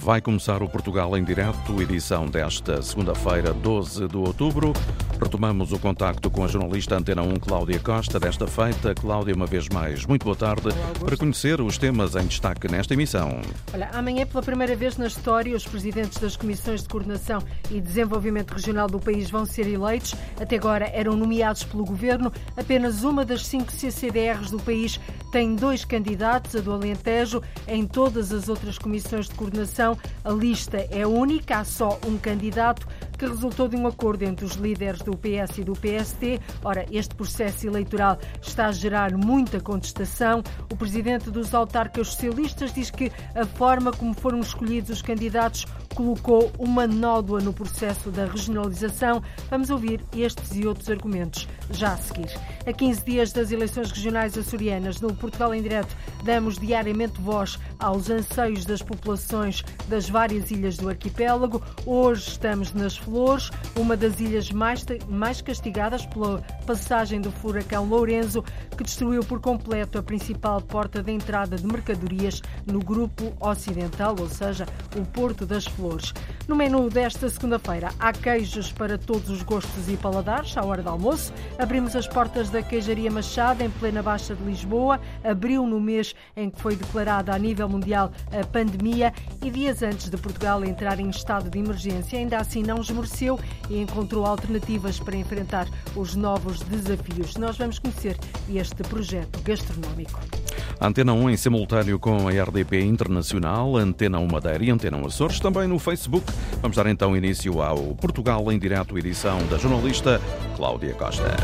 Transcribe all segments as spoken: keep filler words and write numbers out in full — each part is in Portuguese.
Vai começar o Portugal em Direto, edição desta segunda-feira, doze de outubro. Retomamos o contacto com a jornalista Antena um, Cláudia Costa. Desta feita, Cláudia, uma vez mais, muito boa tarde. Olá, para conhecer os temas em destaque nesta emissão. Olha, amanhã, pela primeira vez na história, os presidentes das Comissões de Coordenação e Desenvolvimento Regional do país vão ser eleitos. Até agora eram nomeados pelo Governo. Apenas uma das cinco C C D Rs do país tem dois candidatos, a do Alentejo. Em todas as outras comissões de coordenação, a lista é única, há só um candidato, que resultou de um acordo entre os líderes do P S e do P S D. Ora, este processo eleitoral está a gerar muita contestação. O presidente dos autarcas socialistas diz que a forma como foram escolhidos os candidatos colocou uma nódoa no processo da regionalização. Vamos ouvir estes e outros argumentos já a seguir. A quinze dias das eleições regionais açorianas, no Portugal em Direto, damos diariamente voz aos anseios das populações das várias ilhas do arquipélago. Hoje estamos nas Flores, uma das ilhas mais, mais castigadas pela passagem do furacão Lourenço, que destruiu por completo a principal porta de entrada de mercadorias no grupo ocidental, ou seja, o Porto das Flores. No menu desta segunda-feira há queijos para todos os gostos e paladares, à hora do almoço. Abrimos as portas da Queijaria Machado, em plena Baixa de Lisboa. Abriu no mês em que foi declarada a nível mundial a pandemia e dias antes de Portugal entrar em estado de emergência. Ainda assim não esmoreceu e encontrou alternativas para enfrentar os novos desafios. Nós vamos conhecer este projeto gastronómico. Antena um em simultâneo com a R D P Internacional, Antena um Madeira e Antena um Açores, também no Facebook. Vamos dar então início ao Portugal em Direto, edição da jornalista Cláudia Costa.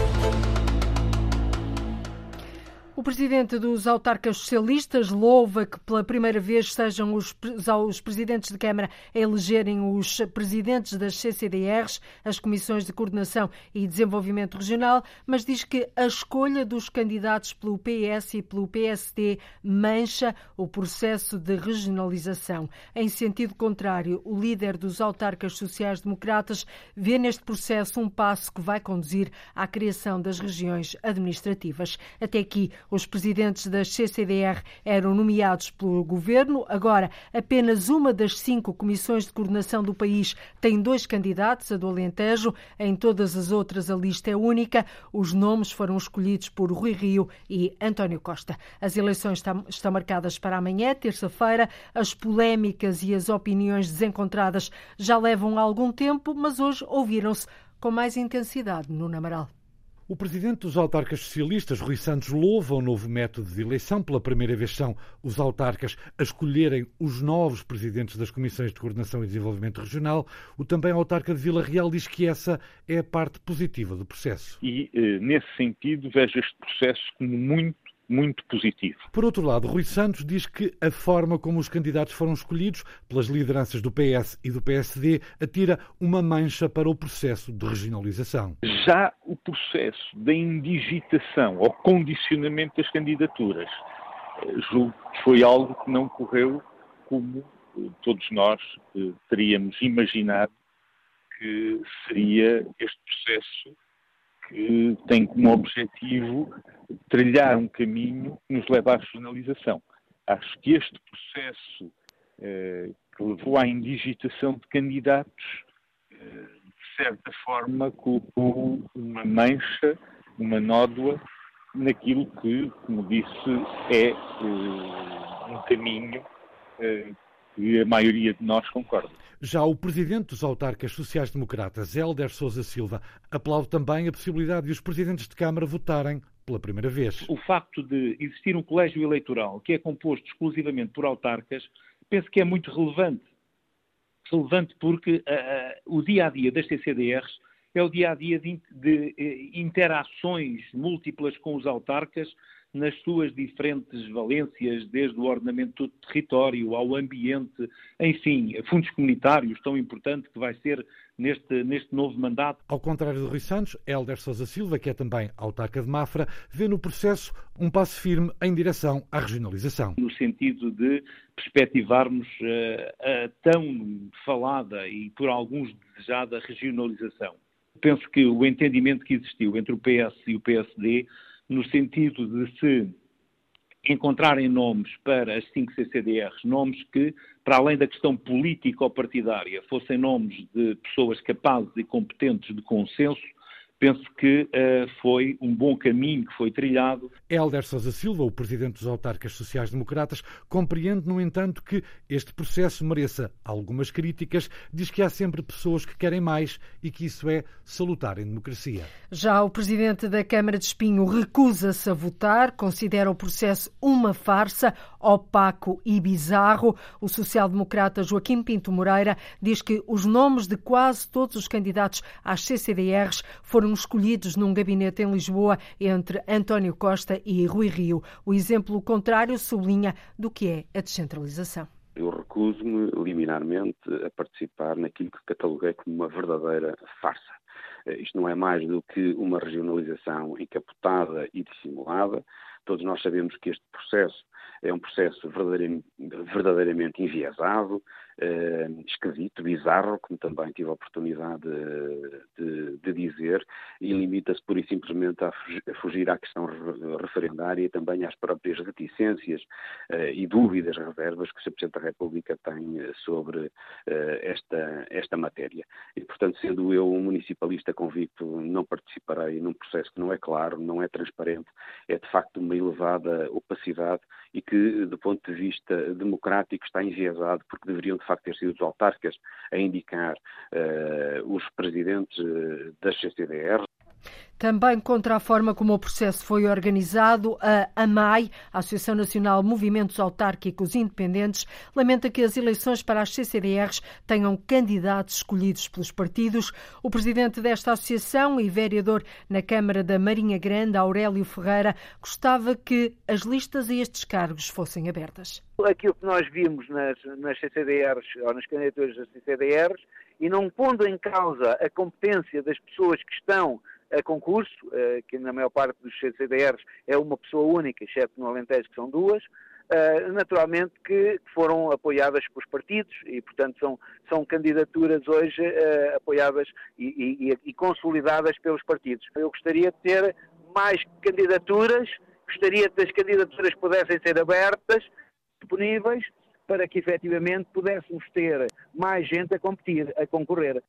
O presidente dos autarcas socialistas louva que pela primeira vez sejam os, os presidentes de Câmara a elegerem os presidentes das C C D Rs, as Comissões de Coordenação e Desenvolvimento Regional, mas diz que a escolha dos candidatos pelo P S e pelo P S D mancha o processo de regionalização. Em sentido contrário, o líder dos autarcas sociais-democratas vê neste processo um passo que vai conduzir à criação das regiões administrativas. Até aqui, os presidentes das C C D R eram nomeados pelo Governo. Agora, apenas uma das cinco comissões de coordenação do país tem dois candidatos, a do Alentejo. Em todas as outras, a lista é única. Os nomes foram escolhidos por Rui Rio e António Costa. As eleições estão, estão marcadas para amanhã, terça-feira. As polémicas e as opiniões desencontradas já levam algum tempo, mas hoje ouviram-se com mais intensidade no Amaral. O presidente dos autarcas socialistas, Rui Santos, louva o novo método de eleição. Pela primeira vez são os autarcas a escolherem os novos presidentes das Comissões de Coordenação e Desenvolvimento Regional. O também autarca de Vila Real diz que essa é a parte positiva do processo. E, nesse sentido, vejo este processo como muito, muito positivo. Por outro lado, Rui Santos diz que a forma como os candidatos foram escolhidos pelas lideranças do P S e do P S D atira uma mancha para o processo de regionalização. Já o processo da indigitação ou condicionamento das candidaturas, julgo que foi algo que não correu como todos nós teríamos imaginado que seria este processo, que tem como objetivo trilhar um caminho que nos leva à regionalização. Acho que este processo eh, que levou à indigitação de candidatos, eh, de certa forma, colocou uma mancha, uma nódoa, naquilo que, como disse, é eh, um caminho eh, que a maioria de nós concorda. Já o presidente dos autarcas sociais-democratas, Hélder Sousa Silva, aplaude também a possibilidade de os presidentes de Câmara votarem pela primeira vez. O facto de existir um colégio eleitoral que é composto exclusivamente por autarcas, penso que é muito relevante. Relevante porque uh, o dia-a-dia das C C D Rs é o dia-a-dia de, de, de interações múltiplas com os autarcas nas suas diferentes valências, desde o ordenamento do território ao ambiente, enfim, fundos comunitários, tão importante que vai ser neste, neste novo mandato. Ao contrário de Rui Santos, Hélder Sousa Silva, que é também autarca de Mafra, vê no processo um passo firme em direção à regionalização. No sentido de perspectivarmos uh, a tão falada e por alguns desejada regionalização. Penso que o entendimento que existiu entre o P S e o P S D, no sentido de se encontrarem nomes para as cinco C C D Rs, nomes que, para além da questão político-partidária, fossem nomes de pessoas capazes e competentes de consenso, penso que uh, foi um bom caminho que foi trilhado. Hélder Sousa Silva, o presidente dos autarcas sociais-democratas, compreende, no entanto, que este processo mereça algumas críticas, diz que há sempre pessoas que querem mais e que isso é salutar em democracia. Já o presidente da Câmara de Espinho recusa-se a votar, considera o processo uma farsa, opaco e bizarro. O social-democrata Joaquim Pinto Moreira diz que os nomes de quase todos os candidatos às C C D Rs foram escolhidos num gabinete em Lisboa entre António Costa e Rui Rio. O exemplo contrário sublinha do que é a descentralização. Eu recuso-me liminarmente a participar naquilo que cataloguei como uma verdadeira farsa. Isto não é mais do que uma regionalização encapotada e dissimulada. Todos nós sabemos que este processo é um processo verdadeiramente, verdadeiramente enviesado, eh, esquisito, bizarro, como também tive a oportunidade de, de, de dizer, e limita-se pura e simplesmente a fugir, a fugir à questão referendária e também às próprias reticências eh, e dúvidas, reservas que o senhor Presidente da República tem sobre eh, esta, esta matéria. E, portanto, sendo eu um municipalista convicto, não participarei num processo que não é claro, não é transparente, é de facto uma elevada opacidade e que, do ponto de vista democrático, está enviesado, porque deveriam, de facto, ter sido os autarcas a indicar uh, os presidentes uh, das C C D R. Também contra a forma como o processo foi organizado, a AMAI, a Associação Nacional de Movimentos Autárquicos Independentes, lamenta que as eleições para as C C D Rs tenham candidatos escolhidos pelos partidos. O presidente desta associação e vereador na Câmara da Marinha Grande, Aurélio Ferreira, gostava que as listas a estes cargos fossem abertas. Aquilo que nós vimos nas, nas C C D Rs ou nas candidaturas das C C D Rs, e não pondo em causa a competência das pessoas que estão a concurso, que na maior parte dos C C D Rs é uma pessoa única, exceto no Alentejo, que são duas, naturalmente que foram apoiadas pelos partidos e, portanto, são, são candidaturas hoje apoiadas e, e, e consolidadas pelos partidos. Eu gostaria de ter mais candidaturas, gostaria que as candidaturas pudessem ser abertas, disponíveis, para que efetivamente pudéssemos ter mais gente a competir, a concorrer.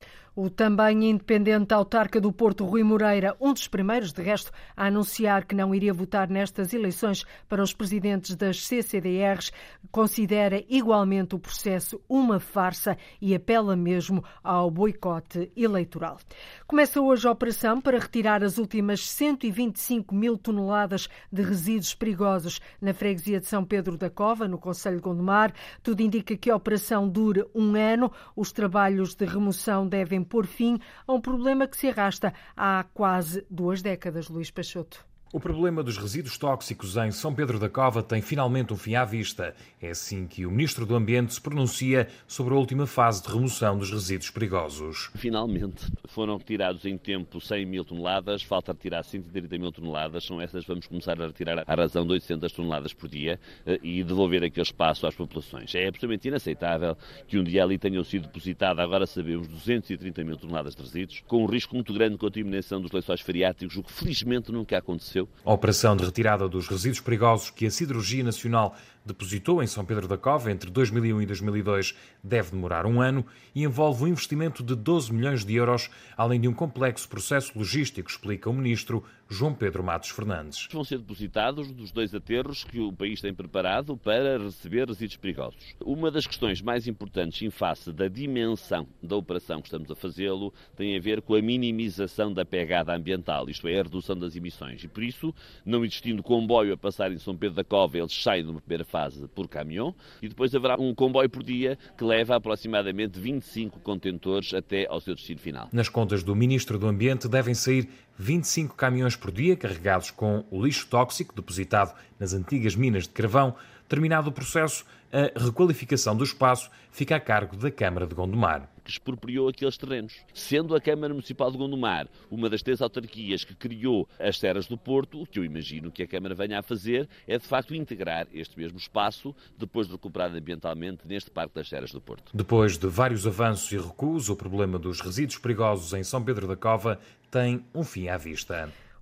O também independente autarca do Porto, Rui Moreira, um dos primeiros, de resto, a anunciar que não iria votar nestas eleições para os presidentes das C C D Rs, considera igualmente o processo uma farsa e apela mesmo ao boicote eleitoral. Começa hoje a operação para retirar as últimas cento e vinte e cinco mil toneladas de resíduos perigosos na freguesia de São Pedro da Cova, no concelho de Gondomar. Tudo indica que a operação dure um ano. Os trabalhos de remoção devem pôr fim a um problema que se arrasta há quase duas décadas, Luís Peixoto. O problema dos resíduos tóxicos em São Pedro da Cova tem finalmente um fim à vista. É assim que o Ministro do Ambiente se pronuncia sobre a última fase de remoção dos resíduos perigosos. Finalmente foram retirados em tempo cem mil toneladas, falta retirar cento e trinta mil toneladas, são essas que vamos começar a retirar à razão de oitocentas toneladas por dia e devolver aquele espaço às populações. É absolutamente inaceitável que um dia ali tenham sido depositadas, agora sabemos, duzentas e trinta mil toneladas de resíduos, com um risco muito grande de contaminação dos lençóis freáticos, o que felizmente nunca aconteceu. A operação de retirada dos resíduos perigosos que a Siderurgia Nacional depositou em São Pedro da Cova entre dois mil e um e dois mil e dois deve demorar um ano e envolve um investimento de doze milhões de euros, além de um complexo processo logístico, explica o Ministro João Pedro Matos Fernandes. Vão ser depositados dos dois aterros que o país tem preparado para receber resíduos perigosos. Uma das questões mais importantes em face da dimensão da operação que estamos a fazê-lo tem a ver com a minimização da pegada ambiental, isto é, a redução das emissões. E por isso, não existindo comboio a passar em São Pedro da Cova, eles saem numa primeira fase por caminhão e depois haverá um comboio por dia que leva aproximadamente vinte e cinco contentores até ao seu destino final. Nas contas do Ministro do Ambiente devem sair vinte e cinco caminhões por dia carregados com o lixo tóxico depositado nas antigas minas de carvão. Terminado o processo, a requalificação do espaço fica a cargo da Câmara de Gondomar, que expropriou aqueles terrenos. Sendo a Câmara Municipal de Gondomar uma das três autarquias que criou as Serras do Porto, o que eu imagino que a Câmara venha a fazer é, de facto, integrar este mesmo espaço, depois de recuperado ambientalmente, neste Parque das Serras do Porto. Depois de vários avanços e recuos, o problema dos resíduos perigosos em São Pedro da Cova tem um fim à vista.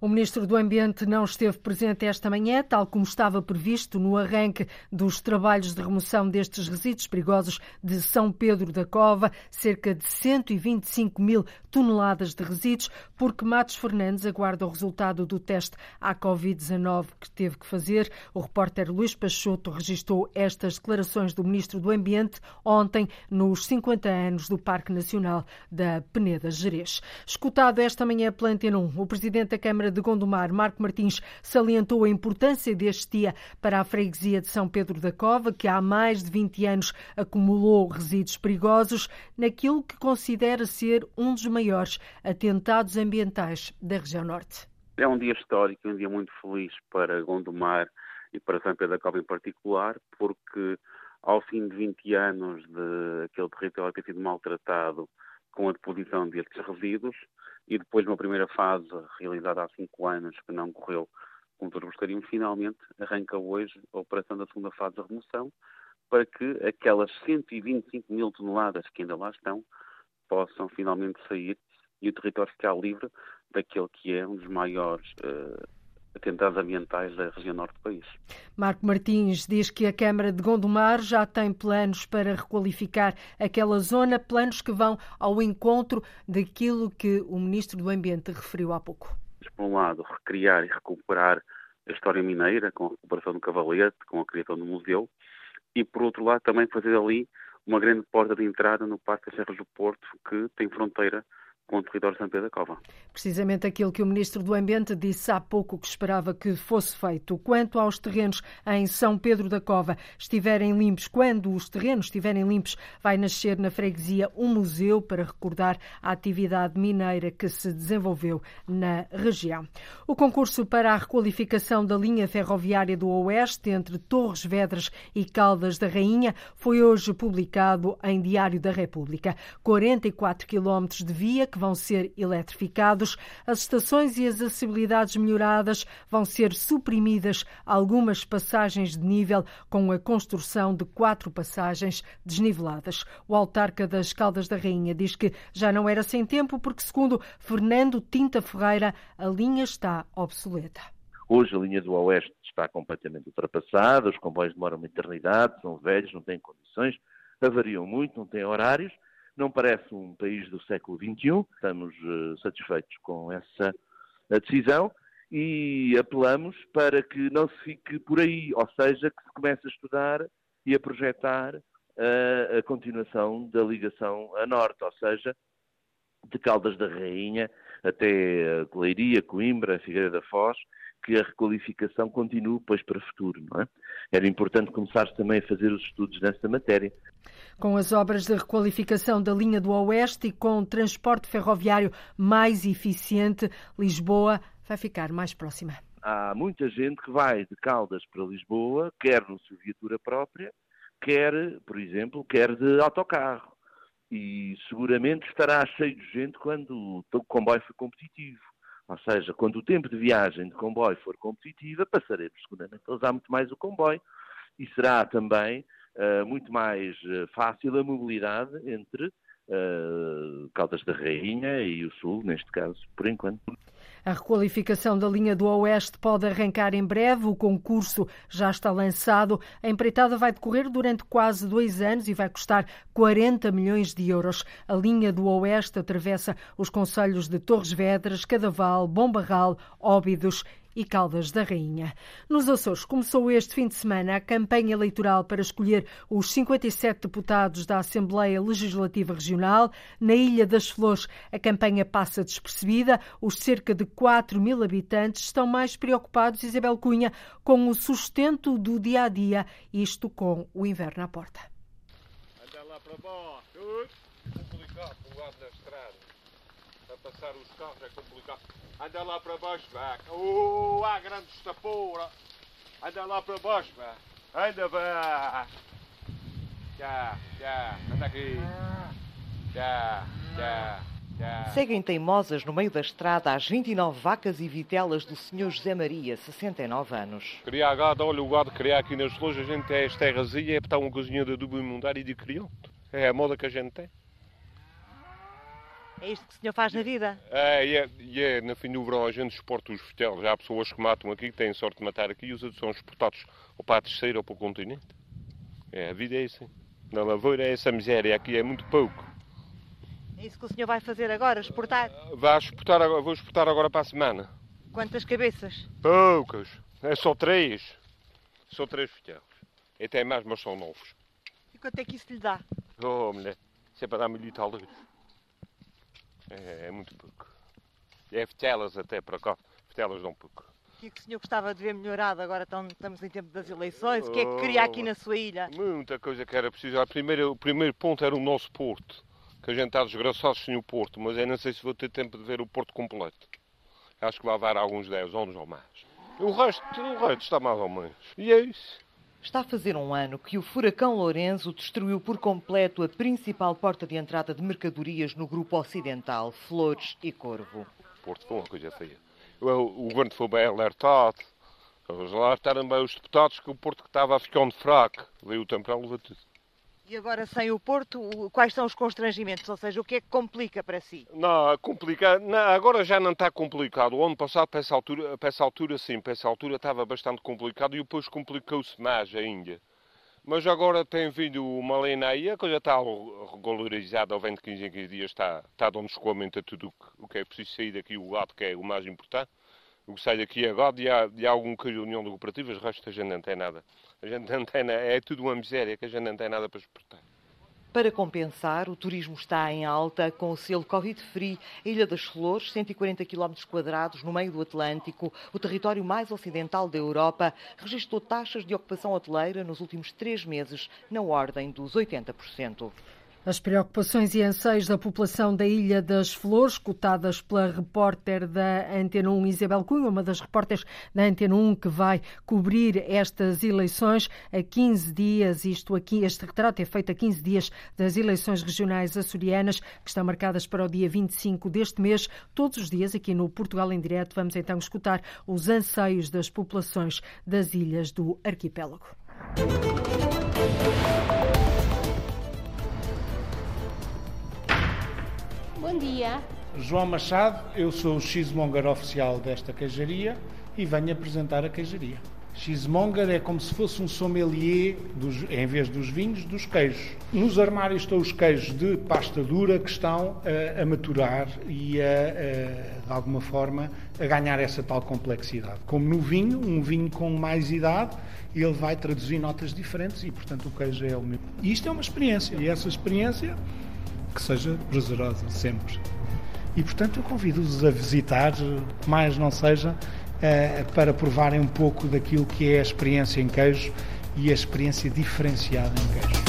O Ministro do Ambiente não esteve presente esta manhã, tal como estava previsto no arranque dos trabalhos de remoção destes resíduos perigosos de São Pedro da Cova, cerca de cento e vinte e cinco mil toneladas de resíduos, porque Matos Fernandes aguarda o resultado do teste à covid dezanove que teve que fazer. O repórter Luís Peixoto registrou estas declarações do Ministro do Ambiente ontem nos cinquenta anos do Parque Nacional da Peneda Gerês. Escutado esta manhã pela Antena um, o Presidente da Câmara de Gondomar, Marco Martins, salientou a importância deste dia para a freguesia de São Pedro da Cova, que há mais de vinte anos acumulou resíduos perigosos naquilo que considera ser um dos maiores atentados ambientais da região norte. É um dia histórico, um dia muito feliz para Gondomar e para São Pedro da Cova em particular, porque ao fim de vinte anos de aquele território ter sido maltratado com a deposição destes resíduos, e depois de uma primeira fase realizada há cinco anos que não correu como todos gostariam, finalmente arranca hoje a operação da segunda fase da remoção para que aquelas cento e vinte e cinco mil toneladas que ainda lá estão possam finalmente sair e o território ficar livre daquele que é um dos maiores uh, atentados ambientais da região norte do país. Marco Martins diz que a Câmara de Gondomar já tem planos para requalificar aquela zona, planos que vão ao encontro daquilo que o Ministro do Ambiente referiu há pouco. Por um lado, recriar e recuperar a história mineira, com a recuperação do Cavalete, com a criação do museu, e por outro lado também fazer ali uma grande porta de entrada no Parque das Serras do Porto, que tem fronteira com o território de São Pedro da Cova. Precisamente aquilo que o Ministro do Ambiente disse há pouco que esperava que fosse feito. Quanto aos terrenos em São Pedro da Cova estiverem limpos, quando os terrenos estiverem limpos, vai nascer na freguesia um museu para recordar a atividade mineira que se desenvolveu na região. O concurso para a requalificação da linha ferroviária do Oeste entre Torres Vedras e Caldas da Rainha foi hoje publicado em Diário da República. quarenta e quatro quilómetros de via que vão ser eletrificados, as estações e as acessibilidades melhoradas, vão ser suprimidas algumas passagens de nível com a construção de quatro passagens desniveladas. O autarca das Caldas da Rainha diz que já não era sem tempo porque, segundo Fernando Tinta Ferreira, a linha está obsoleta. Hoje a linha do Oeste está completamente ultrapassada, os comboios demoram uma eternidade, são velhos, não têm condições, avariam muito, não têm horários. Não parece um país do século vinte e um, estamos uh, satisfeitos com essa decisão e apelamos para que não se fique por aí, ou seja, que se comece a estudar e a projetar uh, a continuação da ligação a norte, ou seja, de Caldas da Rainha até Leiria, Coimbra, Figueira da Foz, que a requalificação continue depois para o futuro, não é? Era importante começar também a fazer os estudos nessa matéria. Com as obras de requalificação da linha do Oeste e com o transporte ferroviário mais eficiente, Lisboa vai ficar mais próxima. Há muita gente que vai de Caldas para Lisboa, quer no sua viatura própria, quer, por exemplo, quer de autocarro. E seguramente estará cheio de gente quando o comboio for competitivo. Ou seja, quando o tempo de viagem de comboio for competitiva, passaremos seguramente a usar muito mais o comboio e será também uh, muito mais uh, fácil a mobilidade entre uh, Caldas da Rainha e o Sul, neste caso, por enquanto. A requalificação da linha do Oeste pode arrancar em breve. O concurso já está lançado. A empreitada vai decorrer durante quase dois anos e vai custar quarenta milhões de euros. A linha do Oeste atravessa os concelhos de Torres Vedras, Cadaval, Bombarral, Óbidos e Caldas da Rainha. Nos Açores começou este fim de semana a campanha eleitoral para escolher os cinquenta e sete deputados da Assembleia Legislativa Regional. Na Ilha das Flores, a campanha passa despercebida. Os cerca de quatro mil habitantes estão mais preocupados, Isabel Cunha, com o sustento do dia-a-dia, isto com o inverno à porta. Anda lá para baixo. É complicado, do lado da estrada. Para passar os carros é complicado. Anda lá para baixo, vá. Oh, a grande estapora. Anda lá para baixo, vá. Anda, vá. Já, já. Anda aqui. Já, já, já. Seguem teimosas no meio da estrada as vinte e nove vacas e vitelas do senhor José Maria, sessenta e nove anos. Criar gado, olha o gado criar aqui nas flores, a gente tem as terrazinhas, é botar uma cozinha de adubo imundário e de crioulo. É a moda que a gente tem. É isto que o senhor faz na vida? É, e é, e é no fim do verão a gente exporta os fotelos. Há pessoas que matam aqui, que têm sorte de matar aqui, e os outros são exportados ou para a terceira ou para o continente. É, a vida é assim. Na lavoura é essa miséria, aqui é muito pouco. É isso que o senhor vai fazer agora, exportar? Vai exportar, vou exportar agora para a semana. Quantas cabeças? Poucas. É só três. Só três fotelos. E até mais, mas são novos. E quanto é que isso lhe dá? Oh, mulher, isso é para dar mil e tal euros. É, é muito pouco. É fotelas até para cá. Fotelas dão pouco. O que é que o senhor gostava de ver melhorado? Agora estamos em tempo das eleições. O que é que queria aqui na sua ilha? Muita coisa que era preciso. Primeiro, o primeiro ponto era o nosso porto. Que a gente está desgraçado sem o porto. Mas eu não sei se vou ter tempo de ver o porto completo. Acho que vai levar alguns dez anos ou mais. O resto, o resto está mais ou menos. E é isso. Está a fazer um ano que o furacão Lourenço destruiu por completo a principal porta de entrada de mercadorias no grupo ocidental, Flores e Corvo. O porto foi uma coisa feia. O, o governo foi bem alertado. Eles alertaram bem os deputados que o porto que estava a ficando fraco. Veio o temporal, levou tudo. E agora, sem o porto, quais são os constrangimentos? Ou seja, o que é que complica para si? Não, complica... não, agora já não está complicado. O ano passado, para essa altura, para essa altura sim, para essa altura estava bastante complicado e depois complicou-se mais ainda. Mas agora tem vindo uma lei aí, a coisa está regularizada, ao vento de quinze em quinze dias está, está dando escoamento a tudo o que é preciso sair daqui, o lado que é o mais importante. O que sai daqui agora, e há, e há algum caso de união de cooperativas, o resto a gente não tem nada. A gente não tem, é tudo uma miséria, que a gente não tem nada para exportar. Para compensar, o turismo está em alta, com o selo Covid-Free, a Ilha das Flores, cento e quarenta quilómetros quadrados no meio do Atlântico, o território mais ocidental da Europa, registrou taxas de ocupação hoteleira nos últimos três meses, na ordem dos oitenta por cento. As preocupações e anseios da população da Ilha das Flores, cotadas pela repórter da Antena um, Isabel Cunha, uma das repórteres da Antena um que vai cobrir estas eleições a quinze dias, isto aqui, este retrato é feito a quinze dias das eleições regionais açorianas, que estão marcadas para o dia vinte e cinco deste mês. Todos os dias, aqui no Portugal em Direto, vamos então escutar os anseios das populações das ilhas do arquipélago. Bom dia. João Machado, eu sou o cheesemonger oficial desta queijaria e venho apresentar a queijaria. Cheesemonger é como se fosse um sommelier, dos, em vez dos vinhos, dos queijos. Nos armários estão os queijos de pasta dura que estão a, a maturar e, a, a, de alguma forma, a ganhar essa tal complexidade. Como no vinho, um vinho com mais idade, ele vai traduzir notas diferentes e, portanto, o queijo é o mesmo. E isto é uma experiência, e essa experiência que seja prazerosa sempre. E, portanto, eu convido-os a visitar, mais não seja, para provarem um pouco daquilo que é a experiência em queijo e a experiência diferenciada em queijo.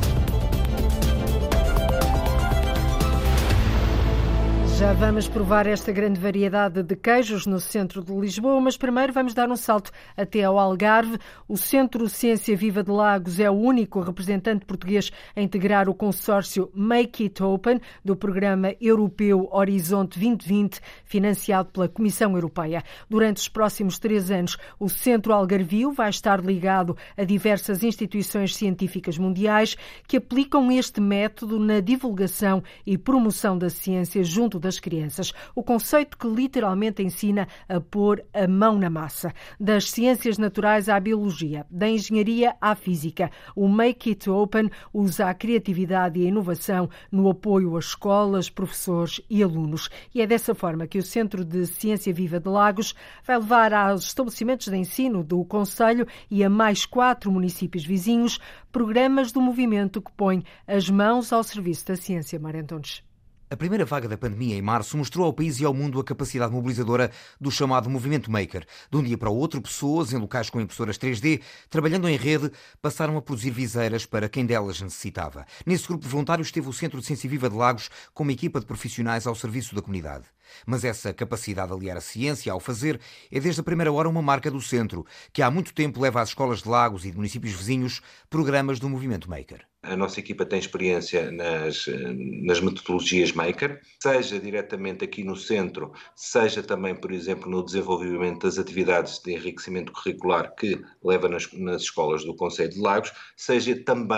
Já vamos provar esta grande variedade de queijos no centro de Lisboa, mas primeiro vamos dar um salto até ao Algarve. O Centro Ciência Viva de Lagos é o único representante português a integrar o consórcio Make It Open do programa europeu Horizonte vinte vinte, financiado pela Comissão Europeia. Durante os próximos três anos, o Centro Algarvio vai estar ligado a diversas instituições científicas mundiais que aplicam este método na divulgação e promoção da ciência junto das das crianças. O conceito que literalmente ensina a pôr a mão na massa. Das ciências naturais à biologia, da engenharia à física, o Make It Open usa a criatividade e a inovação no apoio às escolas, professores e alunos. E é dessa forma que o Centro de Ciência Viva de Lagos vai levar aos estabelecimentos de ensino do concelho e a mais quatro municípios vizinhos programas do movimento que põe as mãos ao serviço da ciência. Mário Antunes. A primeira vaga da pandemia, em março, mostrou ao país e ao mundo a capacidade mobilizadora do chamado movimento maker. De um dia para o outro, pessoas em locais com impressoras três D, trabalhando em rede, passaram a produzir viseiras para quem delas necessitava. Nesse grupo voluntário esteve o Centro de Ciência Viva de Lagos, com uma equipa de profissionais ao serviço da comunidade. Mas essa capacidade de aliar a ciência ao fazer é desde a primeira hora uma marca do centro, que há muito tempo leva às escolas de Lagos e de municípios vizinhos programas do movimento maker. A nossa equipa tem experiência nas, nas metodologias maker, seja diretamente aqui no centro, seja também, por exemplo, no desenvolvimento das atividades de enriquecimento curricular que leva nas, nas escolas do Concelho de Lagos, seja também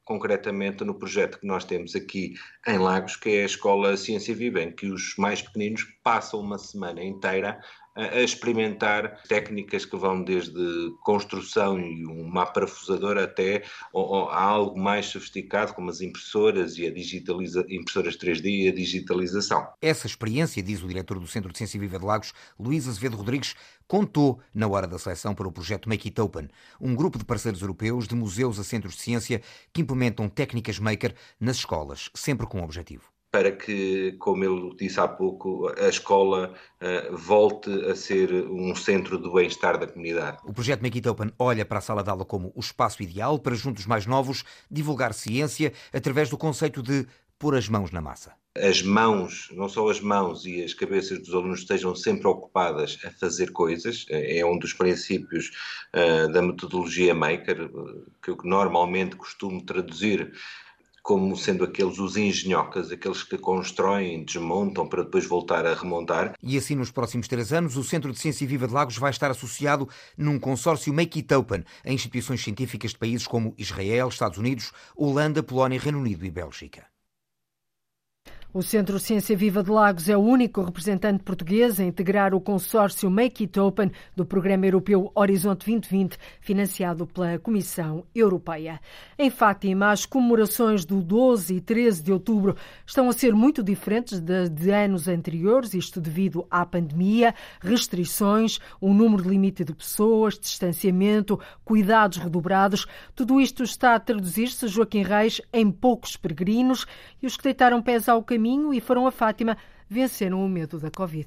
concretamente no projeto que nós temos aqui em Lagos, que é a Escola Ciência Viva, em que os mais pequeninos passam uma semana inteira a experimentar técnicas que vão desde construção e uma parafusadora até a algo mais sofisticado, como as impressoras e a digitaliza... impressoras três D e a digitalização. Essa experiência, diz o diretor do Centro de Ciência Viva de Lagos, Luís Azevedo Rodrigues, contou na hora da seleção para o projeto Make It Open, um grupo de parceiros europeus de museus a centros de ciência que implementam técnicas maker nas escolas, sempre com um objetivo. Para que, como ele disse há pouco, a escola uh, volte a ser um centro do bem-estar da comunidade. O projeto Make It Open olha para a sala de aula como o espaço ideal para, junto dos mais novos, divulgar ciência através do conceito de pôr as mãos na massa. As mãos, não só as mãos e as cabeças dos alunos estejam sempre ocupadas a fazer coisas, é um dos princípios uh, da metodologia Maker, que eu normalmente costumo traduzir como sendo aqueles os engenhocas, aqueles que constroem, desmontam para depois voltar a remontar. E assim, nos próximos três anos, o Centro de Ciência Viva de Lagos vai estar associado num consórcio Make It Open a instituições científicas de países como Israel, Estados Unidos, Holanda, Polónia, Reino Unido e Bélgica. O Centro Ciência Viva de Lagos é o único representante português a integrar o consórcio Make It Open do Programa Europeu Horizonte vinte vinte, financiado pela Comissão Europeia. Em Fátima, as comemorações do doze e treze de outubro estão a ser muito diferentes de, de anos anteriores, isto devido à pandemia, restrições, um número limite de pessoas, distanciamento, cuidados redobrados. Tudo isto está a traduzir-se, Joaquim Reis, em poucos peregrinos, e os que deitaram pés ao caminho e foram a Fátima venceram o medo da Covid.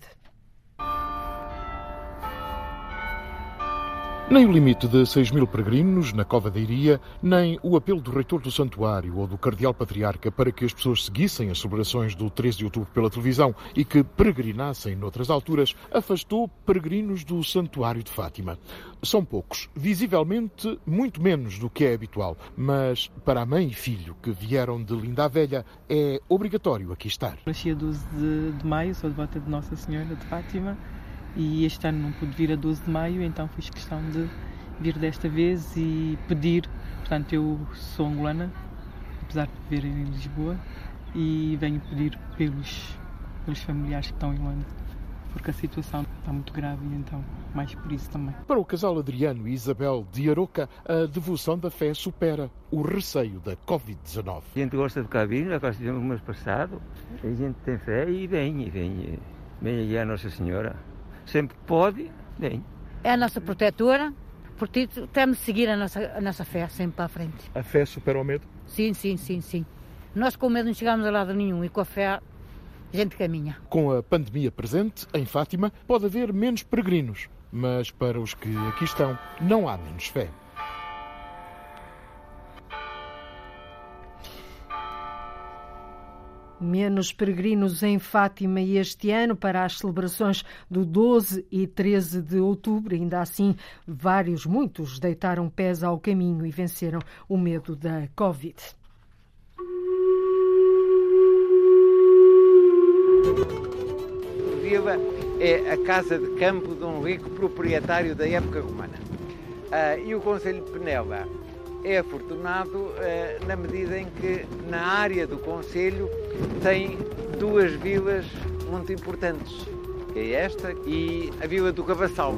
Nem o limite de seis mil peregrinos na Cova da Iria, nem o apelo do reitor do santuário ou do cardeal patriarca para que as pessoas seguissem as celebrações do treze de outubro pela televisão e que peregrinassem noutras alturas, afastou peregrinos do santuário de Fátima. São poucos, visivelmente muito menos do que é habitual, mas para a mãe e filho que vieram de Linda a Velha é obrigatório aqui estar. Nasci a doze de maio, sou devota de Nossa Senhora de Fátima. E este ano não pude vir a doze de maio, então fiz questão de vir desta vez e pedir. Portanto, eu sou angolana, apesar de viver em Lisboa, e venho pedir pelos, pelos familiares que estão em Luanda, porque a situação está muito grave e então mais por isso também. Para o casal Adriano e Isabel de Aroca, a devoção da fé supera o receio da covid dezanove. A gente gosta de cá vir, já gosta de um mês passado, a gente tem fé e vem, e vem, vem aí a Nossa Senhora. Sempre que pode, vem. É a nossa protetora, porque temos de seguir a nossa, a nossa fé sempre para a frente. A fé supera o medo? Sim, sim, sim, sim. Nós com o medo não chegamos a lado nenhum e com a fé a gente caminha. Com a pandemia presente, em Fátima, pode haver menos peregrinos, mas para os que aqui estão, não há menos fé. Menos peregrinos em Fátima este ano para as celebrações do doze e treze de outubro. Ainda assim, vários, muitos, deitaram pés ao caminho e venceram o medo da Covid. Vila é a casa de campo de um rico proprietário da época romana. Ah, e o Concelho de Penela é afortunado eh, na medida em que na área do concelho tem duas vilas muito importantes, que é esta e a Vila do Cavassal.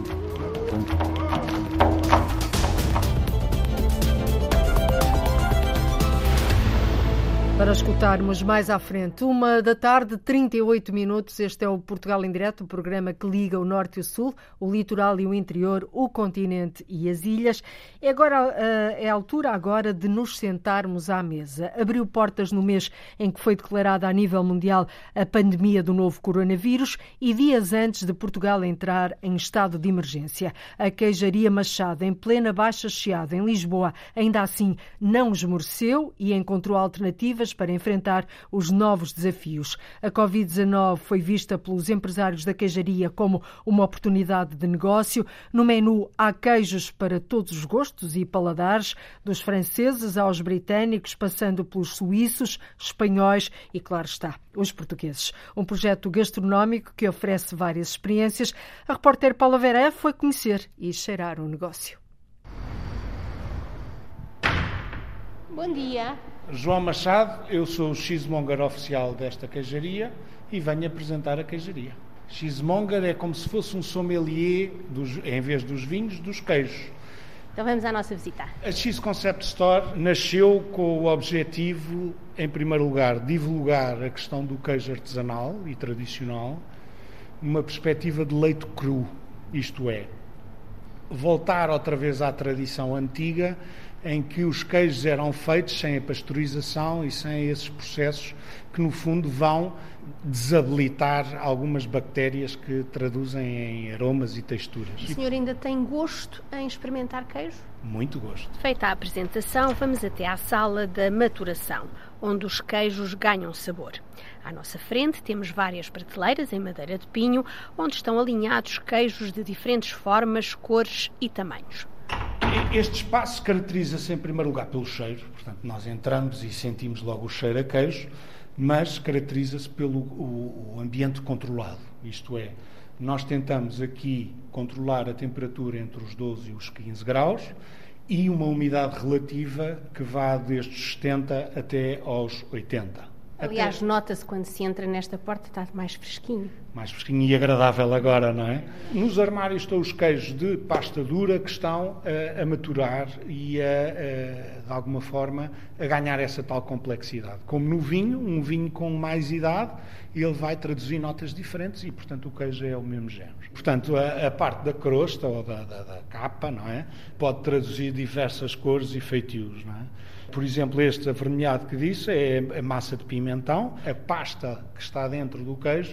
Para escutarmos mais à frente, uma da tarde, trinta e oito minutos, este é o Portugal em Direto, o programa que liga o Norte e o Sul, o litoral e o interior, o continente e as ilhas. É, agora, é a altura agora de nos sentarmos à mesa. Abriu portas no mês em que foi declarada a nível mundial a pandemia do novo coronavírus e dias antes de Portugal entrar em estado de emergência. A queijaria Machado, em plena Baixa Chiada, em Lisboa, ainda assim não esmoreceu e encontrou alternativas para enfrentar os novos desafios. A covid dezanove foi vista pelos empresários da queijaria como uma oportunidade de negócio. No menu há queijos para todos os gostos e paladares, dos franceses aos britânicos, passando pelos suíços, espanhóis e, claro está, os portugueses. Um projeto gastronómico que oferece várias experiências. A repórter Paula Veré foi conhecer e cheirar o negócio. Bom dia. João Machado, eu sou o cheesemonger oficial desta queijaria e venho apresentar a queijaria. Cheesemonger é como se fosse um sommelier, dos, em vez dos vinhos, dos queijos. Então vamos à nossa visita. A Cheese Concept Store nasceu com o objetivo, em primeiro lugar, divulgar a questão do queijo artesanal e tradicional, uma perspectiva de leite cru, isto é, voltar outra vez à tradição antiga, em que os queijos eram feitos sem a pasteurização e sem esses processos que, no fundo, vão desabilitar algumas bactérias que traduzem em aromas e texturas. O senhor ainda tem gosto em experimentar queijo? Muito gosto. Feita a apresentação, vamos até à sala da maturação, onde os queijos ganham sabor. À nossa frente temos várias prateleiras em madeira de pinho, onde estão alinhados queijos de diferentes formas, cores e tamanhos. Este espaço caracteriza-se em primeiro lugar pelo cheiro, portanto nós entramos e sentimos logo o cheiro a queijo, mas caracteriza-se pelo o, o ambiente controlado, isto é, nós tentamos aqui controlar a temperatura entre os doze e os quinze graus e uma umidade relativa que vá desde os setenta até aos oitenta. Aliás, Até... nota-se quando se entra nesta porta, está mais fresquinho. Mais fresquinho e agradável agora, não é? Nos armários estão os queijos de pasta dura que estão a, a maturar e a, a, de alguma forma, a ganhar essa tal complexidade. Como no vinho, um vinho com mais idade, ele vai traduzir notas diferentes e, portanto, o queijo é o mesmo género. Portanto, a, a parte da crosta ou da, da, da capa, não é? Pode traduzir diversas cores e feitios, não é? Por exemplo, este avermelhado que disse é a massa de pimentão. A pasta que está dentro do queijo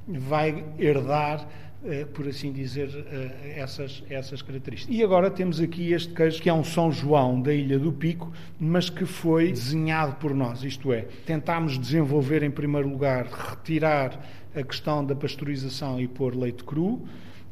vai herdar, eh, por assim dizer, eh, essas, essas características. E agora temos aqui este queijo que é um São João da Ilha do Pico, mas que foi desenhado por nós. Isto é, tentámos desenvolver em primeiro lugar, retirar a questão da pasteurização e pôr leite cru.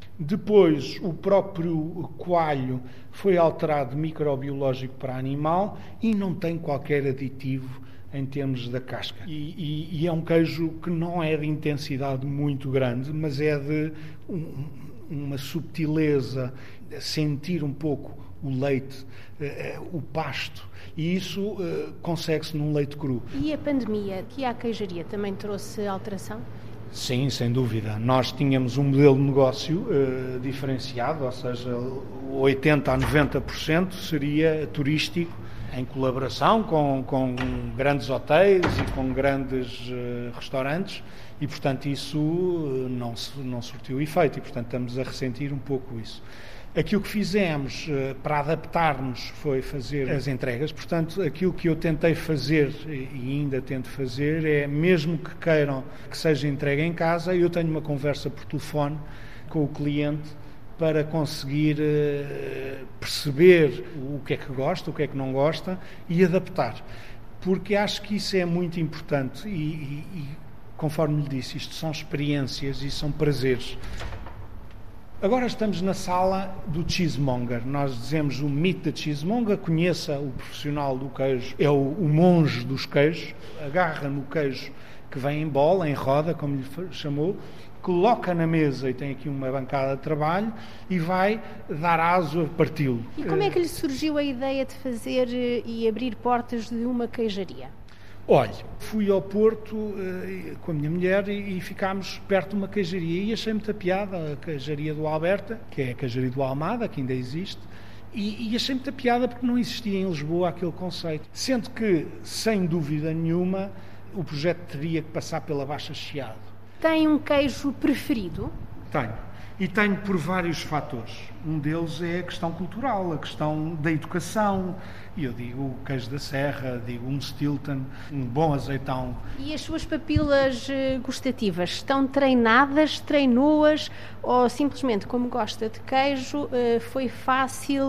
Depois, o próprio coalho foi alterado microbiológico para animal e não tem qualquer aditivo em termos da casca. E, e, e é um queijo que não é de intensidade muito grande, mas é de um, uma subtileza, sentir um pouco o leite, uh, o pasto. E isso uh, consegue-se num leite cru. E a pandemia, que a queijaria também trouxe alteração? Sim, sem dúvida. Nós tínhamos um modelo de negócio uh, diferenciado, ou seja, oitenta a noventa por cento seria turístico, em colaboração com, com grandes hotéis e com grandes uh, restaurantes, e, portanto, isso uh, não, não surtiu efeito, e, portanto, estamos a ressentir um pouco isso. Aquilo que fizemos uh, para adaptar-nos foi fazer as entregas. Portanto, aquilo que eu tentei fazer e ainda tento fazer é, mesmo que queiram que seja entregue em casa, eu tenho uma conversa por telefone com o cliente para conseguir uh, perceber o que é que gosta, o que é que não gosta e adaptar. Porque acho que isso é muito importante e, e, e conforme lhe disse, isto são experiências e são prazeres. Agora estamos na sala do cheesemonger. Nós dizemos o mito da cheesemonger, conheça o profissional do queijo, é o, o monge dos queijos, agarra no queijo que vem em bola, em roda, como lhe chamou, coloca na mesa e tem aqui uma bancada de trabalho e vai dar aso a parti-lo. E como é que lhe surgiu a ideia de fazer e abrir portas de uma queijaria? Olha, fui ao Porto uh, com a minha mulher e, e ficámos perto de uma queijaria e achei muita piada, a queijaria do Alberta, que é a queijaria do Almada, que ainda existe, e, e achei muita piada porque não existia em Lisboa aquele conceito. Sendo que, sem dúvida nenhuma, o projeto teria que passar pela Baixa Chiado. Tem um queijo preferido? Tenho. E tenho por vários fatores. Um deles é a questão cultural, a questão da educação. E eu digo o queijo da Serra, digo um Stilton, um bom azeitão. E as suas papilas gustativas estão treinadas, treinou-as ou simplesmente, como gosta de queijo, foi fácil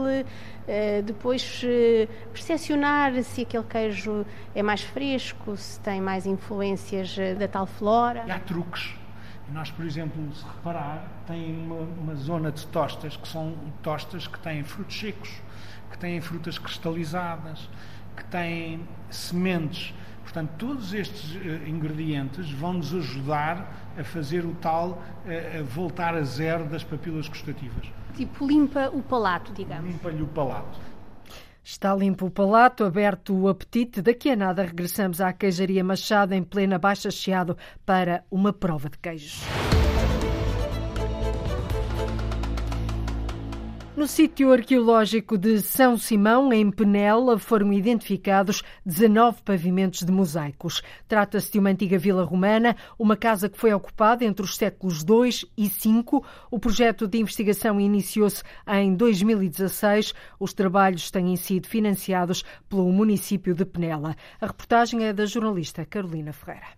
depois percepcionar se aquele queijo é mais fresco, se tem mais influências da tal flora? E há truques. Nós, por exemplo, se reparar, tem uma, uma zona de tostas, que são tostas que têm frutos secos, que têm frutas cristalizadas, que têm sementes. Portanto, todos estes uh, ingredientes vão nos ajudar a fazer o tal, uh, a voltar a zero das papilas gustativas. Tipo, limpa o palato, digamos. Limpa-lhe o palato. Está limpo o palato, aberto o apetite. Daqui a nada regressamos à Queijaria Machado, em plena Baixa Chiado, para uma prova de queijos. No sítio arqueológico de São Simão, em Penela, foram identificados dezanove pavimentos de mosaicos. Trata-se de uma antiga vila romana, uma casa que foi ocupada entre os séculos dois e cinco. O projeto de investigação iniciou-se em dois mil e dezasseis. Os trabalhos têm sido financiados pelo município de Penela. A reportagem é da jornalista Carolina Ferreira.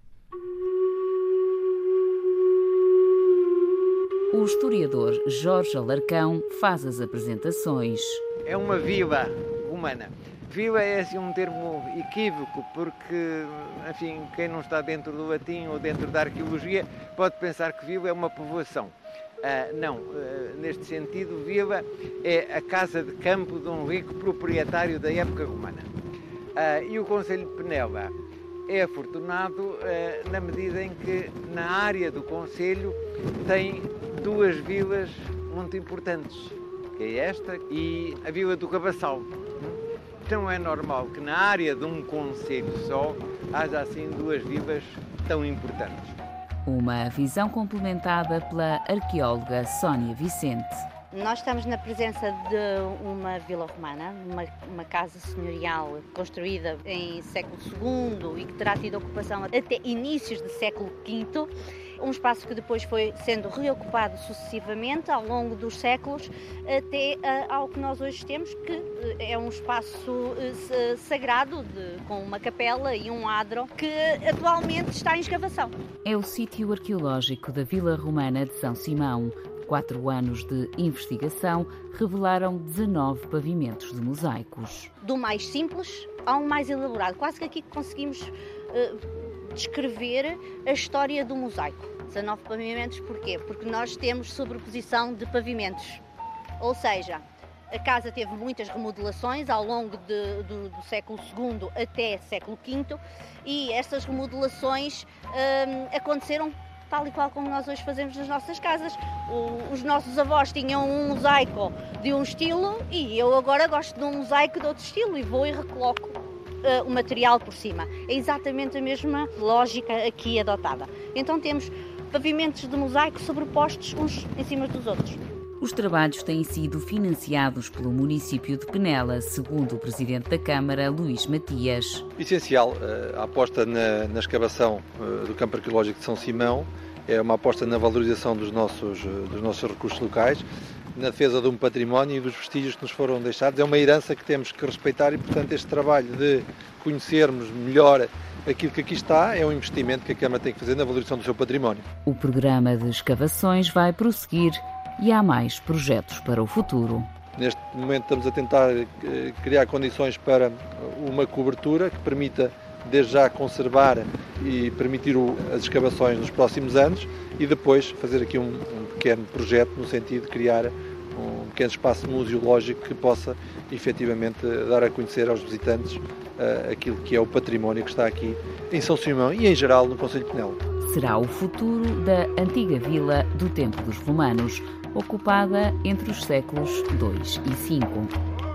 O historiador Jorge Alarcão faz as apresentações. É uma vila romana. Vila é assim um termo equívoco, porque, enfim, quem não está dentro do latim ou dentro da arqueologia pode pensar que vila é uma povoação. Uh, não, uh, neste sentido, vila é a casa de campo de um rico proprietário da época romana. Uh, e o concelho de Penela é afortunado uh, na medida em que na área do concelho tem duas vilas muito importantes, que é esta e a vila do Cabaçal. Então é normal que na área de um concelho só haja assim duas vilas tão importantes. Uma visão complementada pela arqueóloga Sónia Vicente. Nós estamos na presença de uma vila romana, uma, uma casa senhorial construída em século segundo e que terá tido ocupação até inícios do século quinto. Um espaço que depois foi sendo reocupado sucessivamente ao longo dos séculos até uh, ao que nós hoje temos, que uh, é um espaço uh, sagrado de, com uma capela e um adro que atualmente está em escavação. É o sítio arqueológico da Vila Romana de São Simão. Quatro anos de investigação revelaram dezanove pavimentos de mosaicos. Do mais simples ao mais elaborado. Quase que aqui conseguimos uh, descrever a história do mosaico. dezanove pavimentos, porquê? Porque nós temos sobreposição de pavimentos. Ou seja, a casa teve muitas remodelações ao longo de, do, do século segundo até século quinto e essas remodelações uh, aconteceram tal e qual como nós hoje fazemos nas nossas casas. O, os nossos avós tinham um mosaico de um estilo e eu agora gosto de um mosaico de outro estilo e vou e recoloco uh, o material por cima. É exatamente a mesma lógica aqui adotada. Então temos pavimentos de mosaico sobrepostos uns em cima dos outros. Os trabalhos têm sido financiados pelo município de Penela, segundo o presidente da Câmara, Luís Matias. Essencial a aposta na, na escavação do campo arqueológico de São Simão, é uma aposta na valorização dos nossos, dos nossos recursos locais, na defesa de um património e dos vestígios que nos foram deixados. É uma herança que temos que respeitar e, portanto, este trabalho de conhecermos melhor aquilo que aqui está é um investimento que a Câmara tem que fazer na valorização do seu património. O programa de escavações vai prosseguir e há mais projetos para o futuro. Neste momento estamos a tentar criar condições para uma cobertura que permita desde já conservar e permitir as escavações nos próximos anos e depois fazer aqui um, um pequeno projeto no sentido de criar um pequeno espaço museológico que possa efetivamente dar a conhecer aos visitantes uh, aquilo que é o património que está aqui em São Simão e em geral no concelho de Penela. Será o futuro da antiga vila do tempo dos romanos, ocupada entre os séculos dois e cinco.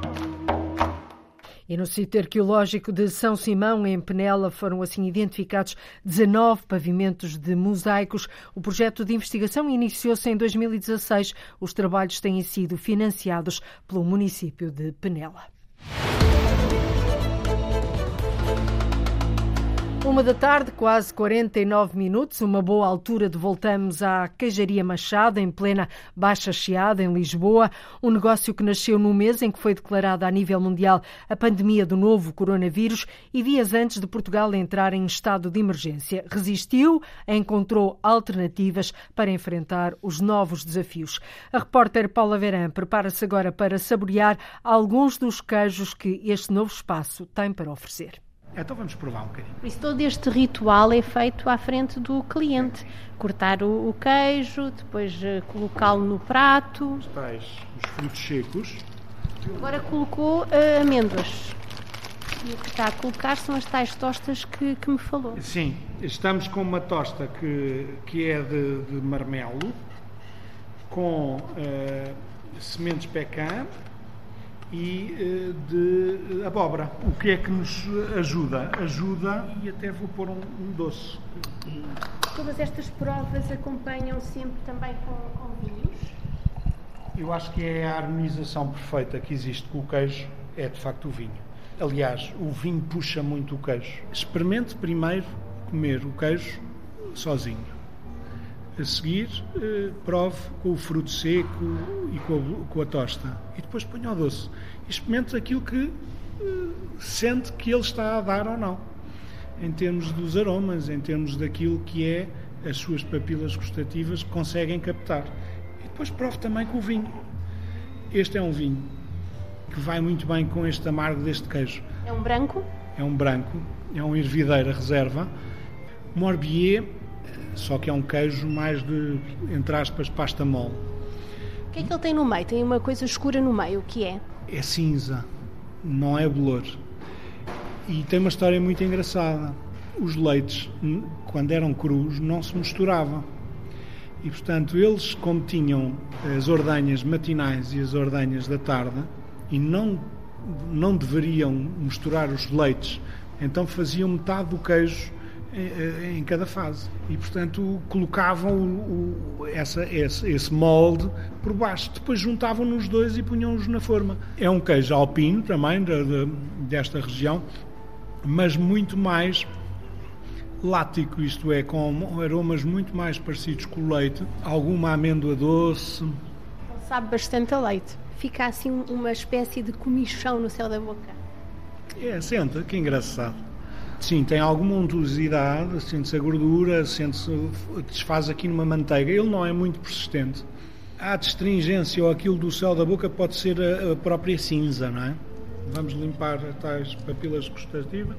E no sítio arqueológico de São Simão, em Penela, foram assim identificados dezanove pavimentos de mosaicos. O projeto de investigação iniciou-se em dois mil e dezasseis. Os trabalhos têm sido financiados pelo município de Penela. Uma da tarde, quase quarenta e nove minutos, uma boa altura de voltamos à Queijaria Machado, em plena Baixa Chiado, em Lisboa, um negócio que nasceu no mês em que foi declarada a nível mundial a pandemia do novo coronavírus e dias antes de Portugal entrar em estado de emergência. Resistiu, encontrou alternativas para enfrentar os novos desafios. A repórter Paula Verã prepara-se agora para saborear alguns dos queijos que este novo espaço tem para oferecer. Então vamos provar um bocadinho. Por isso todo este ritual é feito à frente do cliente. Cortar o, o queijo, depois uh, colocá-lo no prato. Os tais, os frutos secos. Agora colocou uh, amêndoas. E o que está a colocar são as tais tostas que, que me falou. Sim, estamos com uma tosta que, que é de, de marmelo, com uh, sementes pecan, e de abóbora. O que é que nos ajuda? Ajuda, e até vou pôr um, um doce. Todas estas provas acompanham sempre também com, com vinhos? Eu acho que é a harmonização perfeita que existe com o queijo, é de facto o vinho. Aliás, o vinho puxa muito o queijo. Experimente primeiro comer o queijo sozinho. A seguir, eh, prove com o fruto seco e com a, com a tosta. E depois ponha o doce. E experimente aquilo que eh, sente que ele está a dar ou não. Em termos dos aromas, em termos daquilo que é as suas papilas gustativas que conseguem captar. E depois prove também com o vinho. Este é um vinho que vai muito bem com este amargo deste queijo. É um branco? É um branco, é um Hervideira reserva. Morbier, só que é um queijo mais de, entre aspas, pasta mole. O que é que ele tem no meio? Tem uma coisa escura no meio, o que é? É cinza, não é bolor. E tem uma história muito engraçada. Os leites, quando eram crus, não se misturavam. E, portanto, eles, como tinham as ordenhas matinais e as ordenhas da tarde, e não, não deveriam misturar os leites, então faziam metade do queijo em, em cada fase. E, portanto, colocavam o, o, essa, esse, esse molde por baixo. Depois juntavam nos dois e punham-os na forma. É um queijo alpino também, de, de, desta região, mas muito mais lático, isto é, com aromas muito mais parecidos com o leite, alguma amêndoa doce. Sabe bastante a leite. Fica assim uma espécie de comichão no céu da boca. É, senta, que engraçado. Sim, tem alguma untuosidade, sente-se a gordura, sente-se, desfaz aqui numa manteiga. Ele não é muito persistente. A adstringência ou aquilo do céu da boca pode ser a, a própria cinza, não é? Vamos limpar as tais papilas gustativas.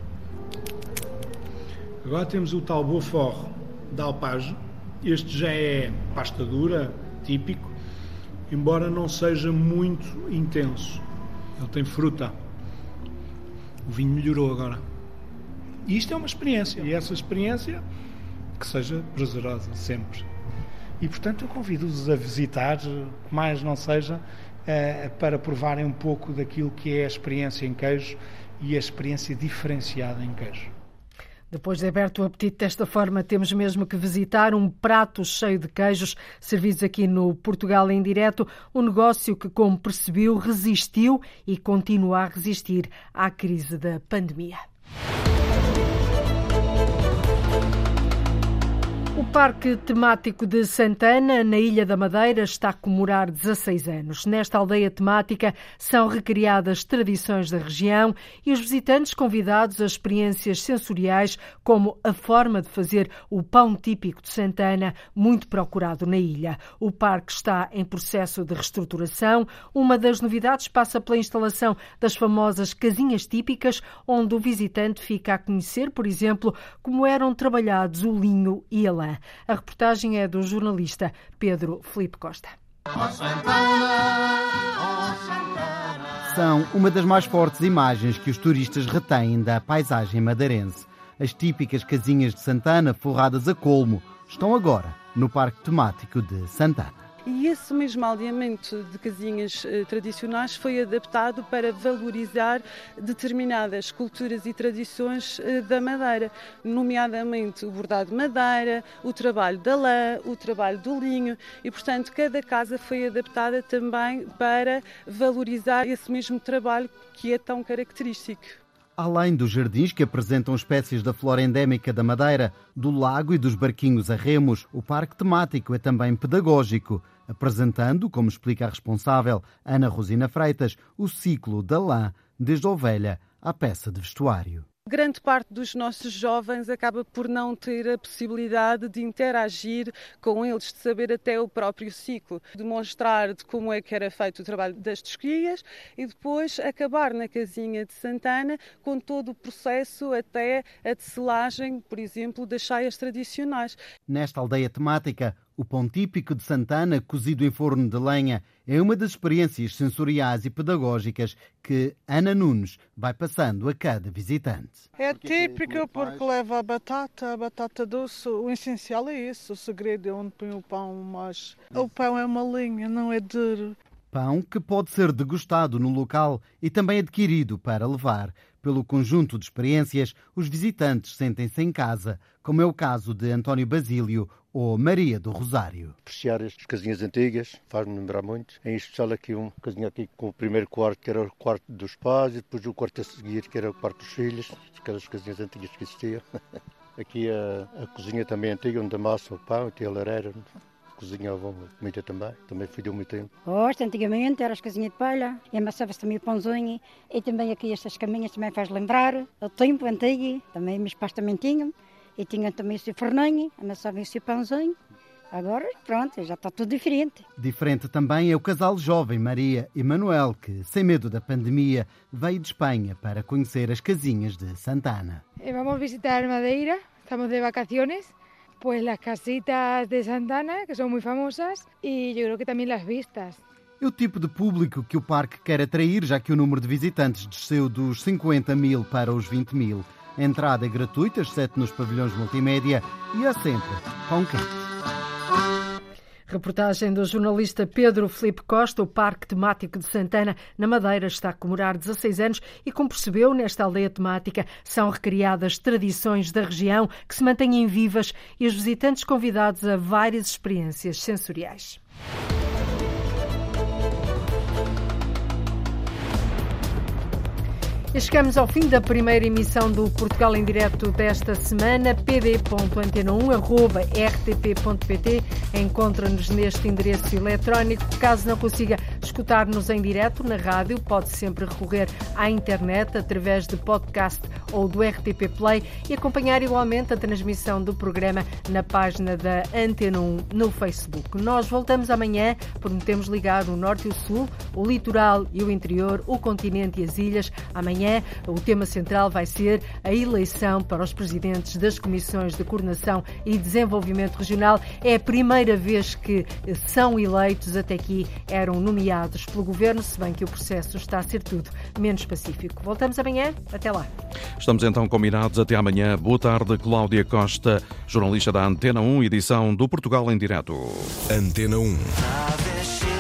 Agora temos o tal Beaufort de Alpage. Este já é pasta dura, típico, embora não seja muito intenso. Ele tem fruta. O vinho melhorou agora. E isto é uma experiência. E essa experiência que seja prazerosa, sempre. E, portanto, eu convido-os a visitar, mais não seja, para provarem um pouco daquilo que é a experiência em queijo e a experiência diferenciada em queijo. Depois de aberto o apetite desta forma, temos mesmo que visitar um prato cheio de queijos, servidos aqui no Portugal em Direto, um negócio que, como percebeu, resistiu e continua a resistir à crise da pandemia. O Parque Temático de Santana, na Ilha da Madeira, está a comemorar dezasseis anos. Nesta aldeia temática são recriadas tradições da região e os visitantes convidados a experiências sensoriais, como a forma de fazer o pão típico de Santana, muito procurado na ilha. O parque está em processo de reestruturação. Uma das novidades passa pela instalação das famosas casinhas típicas, onde o visitante fica a conhecer, por exemplo, como eram trabalhados o linho e a lã. A reportagem é do jornalista Pedro Filipe Costa. São uma das mais fortes imagens que os turistas retêm da paisagem madeirense. As típicas casinhas de Santana, forradas a colmo, estão agora no Parque Temático de Santana. E esse mesmo aldeamento de casinhas eh, tradicionais foi adaptado para valorizar determinadas culturas e tradições eh, da Madeira, nomeadamente o bordado de madeira, o trabalho da lã, o trabalho do linho e, portanto, cada casa foi adaptada também para valorizar esse mesmo trabalho que é tão característico. Além dos jardins que apresentam espécies da flora endémica da Madeira, do lago e dos barquinhos a remos, o parque temático é também pedagógico, apresentando, como explica a responsável Ana Rosina Freitas, o ciclo da lã, desde a ovelha à peça de vestuário. Grande parte dos nossos jovens acaba por não ter a possibilidade de interagir com eles, de saber até o próprio ciclo, demonstrar de como é que era feito o trabalho das tosquias e depois acabar na casinha de Santana com todo o processo até a tecelagem, por exemplo, das saias tradicionais. Nesta aldeia temática, o pão típico de Santana, cozido em forno de lenha, é uma das experiências sensoriais e pedagógicas que Ana Nunes vai passando a cada visitante. É típico porque leva a batata, a batata doce. O essencial é isso, o segredo é onde põe o pão, mas o pão é uma linha, não é duro. Pão que pode ser degustado no local e também adquirido para levar. Pelo conjunto de experiências, os visitantes sentem-se em casa, como é o caso de António Basílio ou Maria do Rosário. Apreciar estas casinhas antigas faz-me lembrar muito. Em especial aqui um casinha aqui com o primeiro quarto, que era o quarto dos pais, e depois o quarto a seguir, que era o quarto dos filhos, aquelas casinhas antigas que existiam. Aqui a, a cozinha também antiga, onde amassa o pão, tinha a lareira, cozinhavam muito também, também fui de muito tempo. Gosto, antigamente era as casinhas de palha, e amassava-se também o pãozinho, e também aqui estas caminhas também faz lembrar o tempo antigo, também meus pais também tinham, e tinham também o seu forninho, amassavam o seu pãozinho. Agora, pronto, já está tudo diferente. Diferente também é o casal jovem Maria e Manuel, que, sem medo da pandemia, veio de Espanha para conhecer as casinhas de Santana. Vamos visitar Madeira, estamos de vacaciones. Pues las casitas de Santana, que son muy famosas, y yo creo que también las vistas. É o tipo de público que o parque quer atrair, já que o número de visitantes desceu dos cinquenta mil para os vinte mil. A entrada é gratuita, exceto nos pavilhões multimédia, e há sempre pão quente. Reportagem do jornalista Pedro Filipe Costa. O Parque Temático de Santana, na Madeira, está a comemorar dezasseis anos e, como percebeu, nesta aldeia temática são recriadas tradições da região que se mantêm vivas e os visitantes convidados a várias experiências sensoriais. E chegamos ao fim da primeira emissão do Portugal em Direto desta semana. p d ponto antena um arroba r t p ponto p t. Encontra-nos neste endereço eletrónico. Caso não consiga escutar-nos em direto na rádio, pode sempre recorrer à internet através de podcast ou do R T P Play e acompanhar igualmente a transmissão do programa na página da Antena um no Facebook. Nós voltamos amanhã, prometemos ligar o Norte e o Sul, o litoral e o interior, o continente e as ilhas. Amanhã o tema central vai ser a eleição para os presidentes das Comissões de Coordenação e Desenvolvimento Regional. É a primeira vez que são eleitos, até aqui eram nomeados pelo Governo, se bem que o processo está a ser tudo menos pacífico. Voltamos amanhã, até lá. Estamos então combinados, até amanhã. Boa tarde, Cláudia Costa, jornalista da Antena um, edição do Portugal em Direto. Antena um.